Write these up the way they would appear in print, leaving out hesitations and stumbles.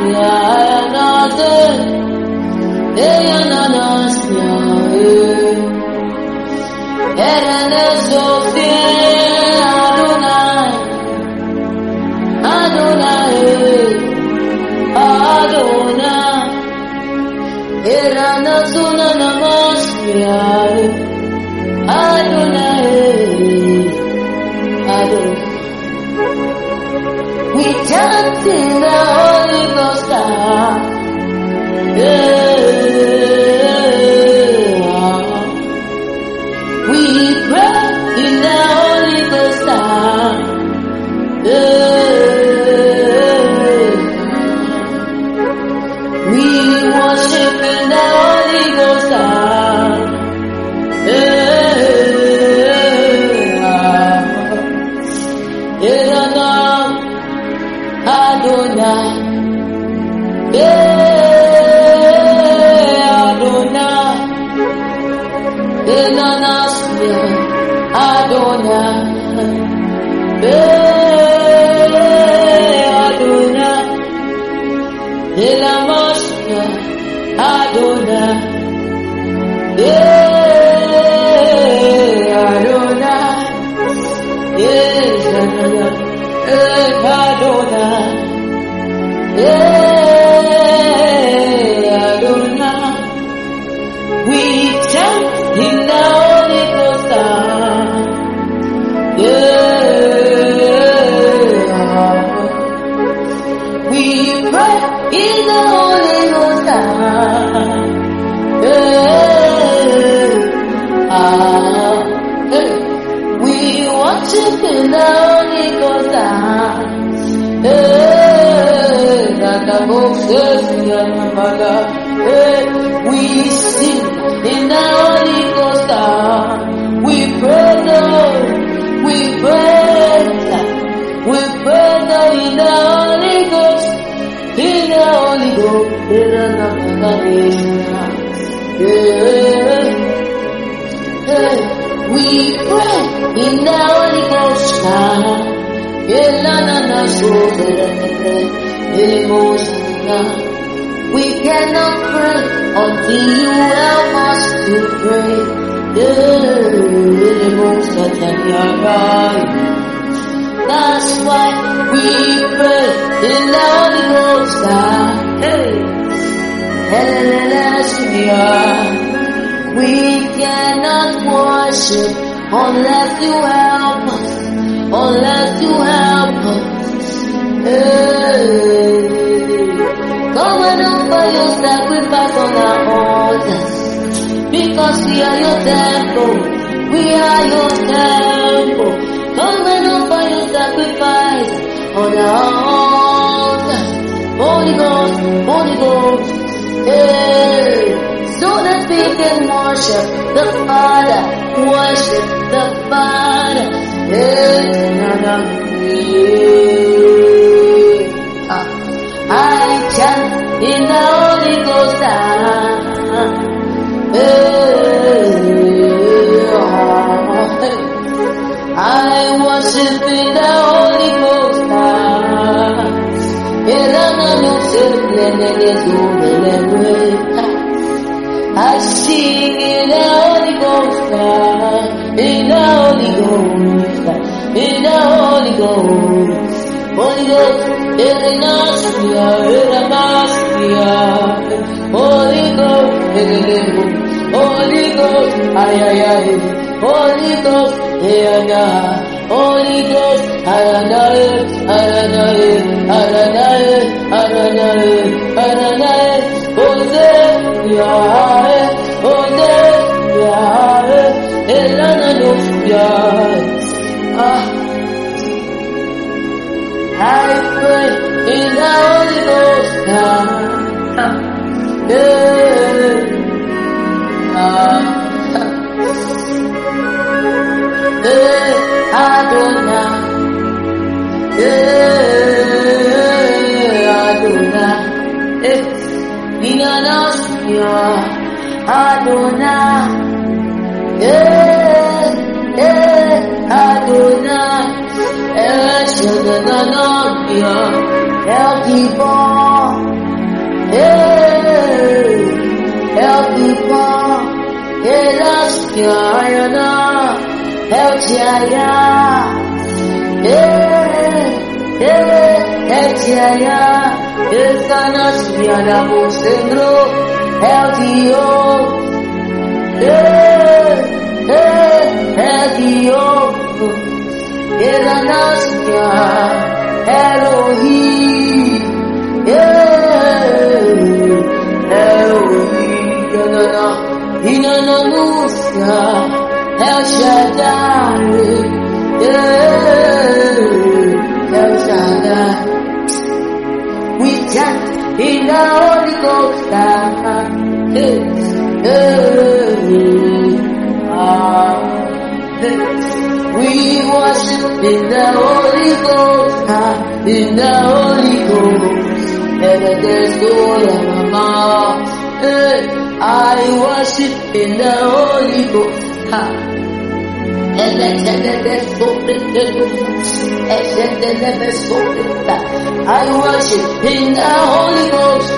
We chant in the Holy Ghost. We pray in the Holy Ghost. We worship in the Holy Ghost. We chant in the Holy Ghost. We pray in the Holy Ghost. We worship in the Holy Ghost. We sing in the Holy Ghost. We pray the Lord. We pray in the Holy Ghost. In the Holy Ghost. We pray in the Holy Ghost. We cannot pray until you help us to pray. That's why we pray in the Holy Ghost. We cannot worship unless you help us. Unless you help us. Come and offer your sacrifice on our altars, because we are your temple. We are your temple. Come and offer your sacrifice on our altars. Holy Ghost, Holy Ghost. So that we can worship the Father. Worship the Father. I chant in the Holy Ghost. I worship in the Holy Ghost. I sing in the Holy Ghost. In the Holy Ghost. In the Holy Ghost. Holy Ghost, Erenasia, Holy Ghost, Holy Ghost, ay, Holy Ghost, Holy Ghost, I pray in the Holy Ghost. Adonai, Adonai, Inanasia, Adonai, Adonai, El Gibor. El Pipa, El Askiana, El Jaya, El Jaya, El Canasiana Musengro, El Dio, El Dio, El Anaskia, Elohim, Elohim, Inananuska, El Shaddai, El Shaddai. We chant in the Holy Ghost. We worship in the Holy Ghost. In the Holy Ghost. And there's no Mama. I worship in the Holy Ghost. And there's so I worship in the Holy Ghost.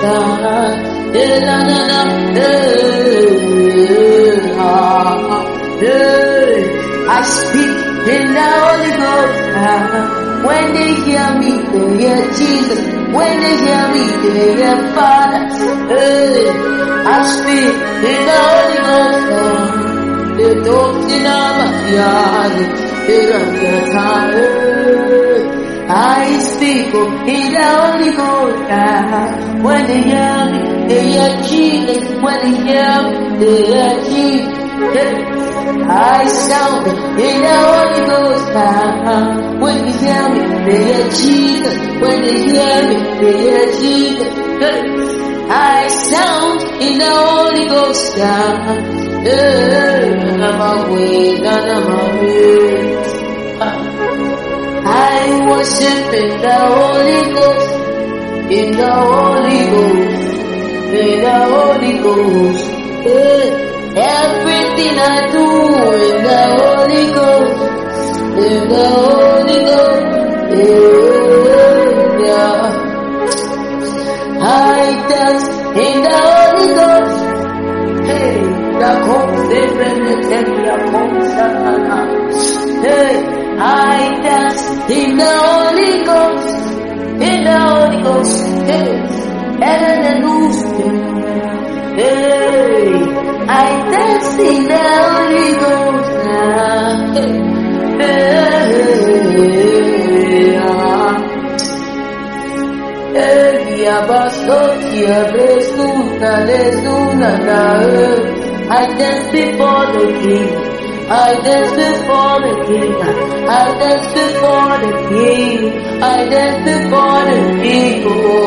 I speak in the Holy Ghost. When they hear me, they hear Jesus. When they hear me, they hear Father. I speak in the Holy Ghost. They don't deny my yard. I speak in the Holy Ghost. When they hear me, they hear Jesus. When they hear me, they hear Jesus. I sound in the Holy Ghost. When they hear me, they hear Jesus. When they hear me, they hear Jesus. I sound in the Holy Ghost. I worship in the Holy Ghost, in the Holy Ghost, in the Holy Ghost. Everything I do in the Holy Ghost, in the Holy Ghost. I dance in the Holy Ghost. Hey, the I dance in the Holy Ghost, in the Holy Ghost. And the news. Hey, I dance in the Holy Ghost. I dance before the King. I dance before the King. I dance before the King. I dance before the King.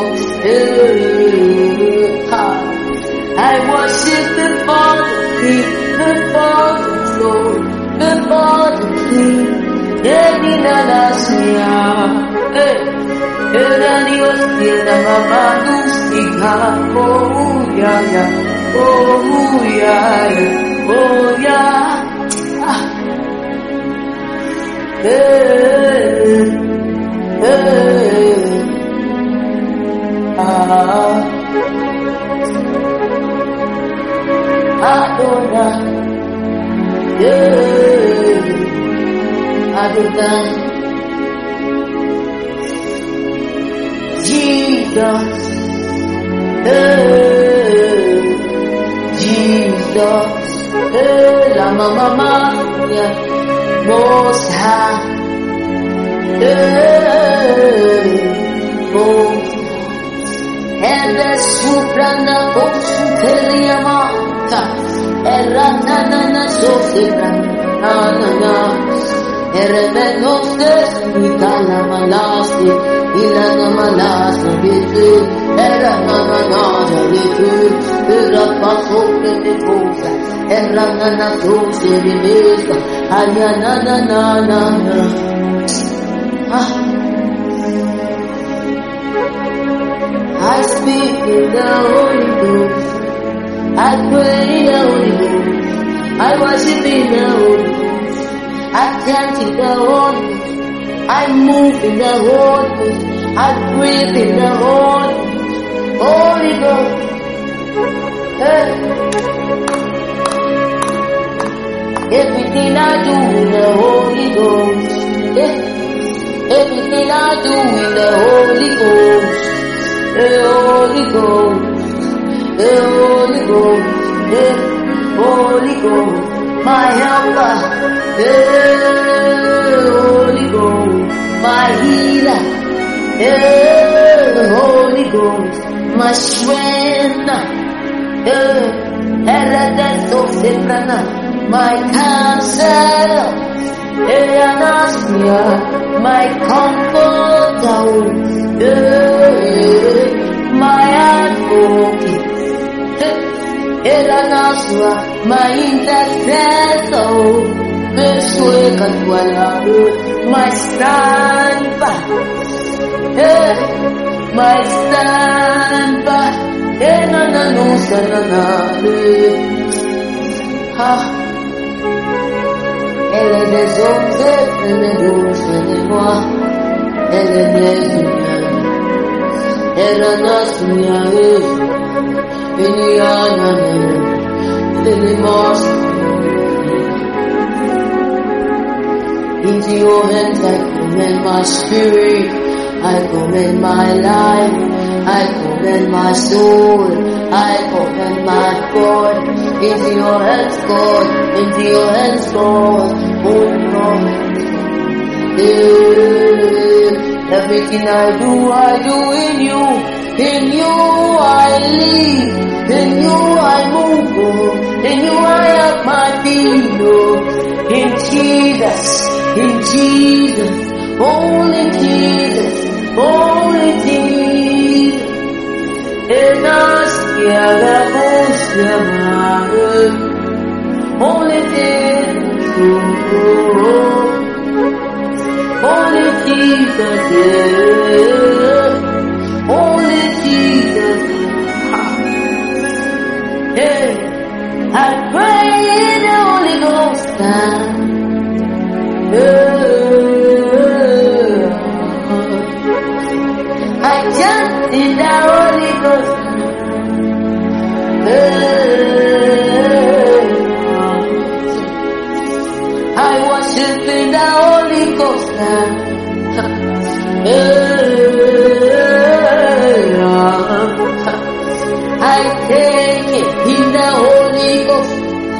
I worship before the King, before the throne, before the King. Oh yeah, Adonai, Jesus, Jesus, la mama, Most High, Most and the Suprana Osuteriamata, Eranana Sofibrana, Eremenostes, Itala Malasti, Ilana Malasta, Bitu, Eranana, Bitu, Irapaso, Petiposa, Eranana Sosi, Ribesa, Ayanana. I speak in the Holy Ghost. I pray in the Holy Ghost. I worship in the Holy Ghost. I chant in the Holy Ghost. I move in the Holy Ghost. I breathe in the Holy Ghost. Holy Ghost. Hey. Everything I do in the Holy Ghost. Hey. Everything I do in the Holy Ghost. Hey, Holy Ghost. Hey, Holy Ghost. Hey, Holy Ghost. My helper. Hey, Holy Ghost. My healer. Hey, Holy Ghost. My strength. My counselor. My comforter. My advocate. My intercessor. My stand-by. My stand-by. Elle est des hommes, elle est douce, elle est moi, elle est des humains, elle est notre mieux, elle est en amour, elle est morte. Into your hands I commend my spirit, I commend my life, I commend my soul, I commend my body. Into your hands, God, into your hands, God, Holy Lord. Everything I do in you. In you I live, in you I move, in you I have my being. In Jesus, only Jesus, only Jesus. In us, only Jesus, only Jesus, only Jesus. Hey, I pray in the Holy Ghost now. I jump in the Holy Ghost. I worship in the Holy Ghost now. I take it in the Holy Ghost.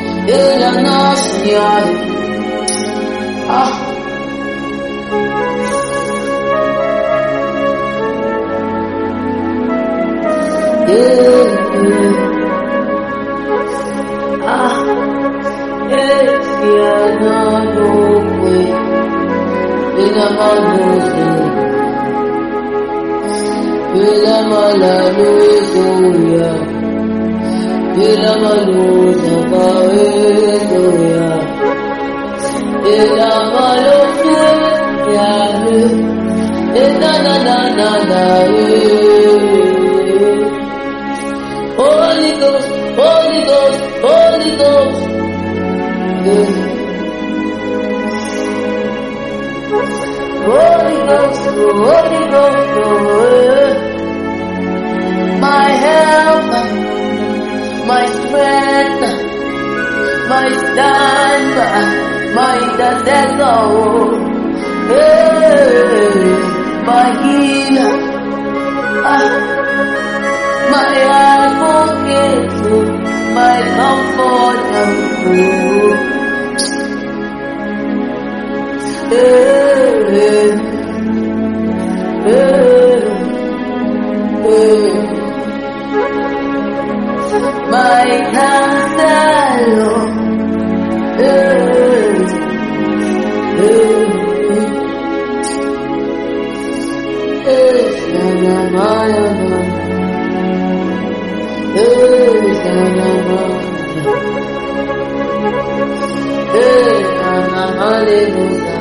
Holy Ghost, Holy Ghost, Holy Ghost. Holy Ghost, Holy Ghost, my helper, my strength, my stand-by, my intercessor, my healer, my advocate, my comforter. My counselor, Hallelujah.